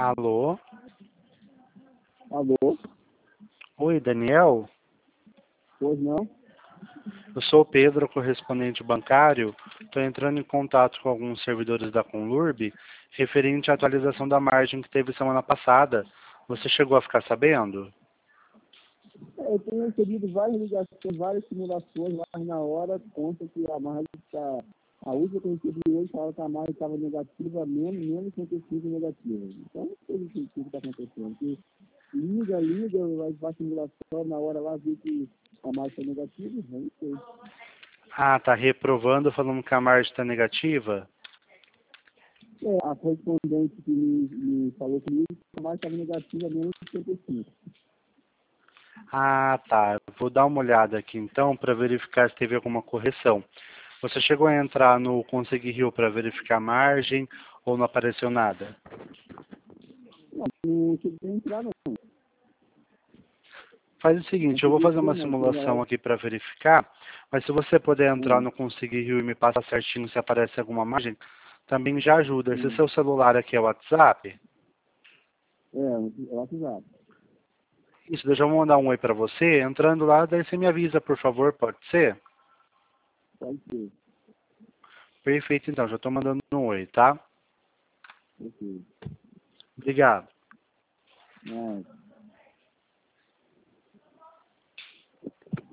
Alô? Alô? Oi, Daniel? Pois não? Eu sou o Pedro, correspondente bancário. Estou entrando em contato com alguns servidores da Conlurb referente à atualização da margem que teve semana passada. Você chegou a ficar sabendo? Eu tenho recebido várias ligações, várias simulações, mas na hora conta que a margem está. A última que eu recebi hoje falava que a margem estava negativa, menos 55 negativa. Então não sei o que está acontecendo. Que liga, faz simulação, na hora lá vê que a margem está negativa, eu não sei. Ah, tá reprovando, falando que a margem está negativa? A correspondente que me falou comigo, a margem estava negativa, menos 55. Ah, tá. Vou dar uma olhada aqui então para verificar se teve alguma correção. Você chegou a entrar no Conseguir Rio para verificar a margem ou não apareceu nada? Não cheguei a entrar, não. Faz o Não seguinte, eu vou cheguei a fazer ver, uma não. simulação aqui para verificar, mas se você puder entrar Hum, no Conseguir Rio e me passar certinho se aparece alguma margem, também já ajuda. Esse hum. seu celular aqui é o WhatsApp? É WhatsApp. Isso, deixa eu mandar um oi para você. Entrando lá, daí você me avisa, por favor, pode ser? Pode ser. Perfeito, então, já estou mandando um oi, tá? Ok. Obrigado. Não.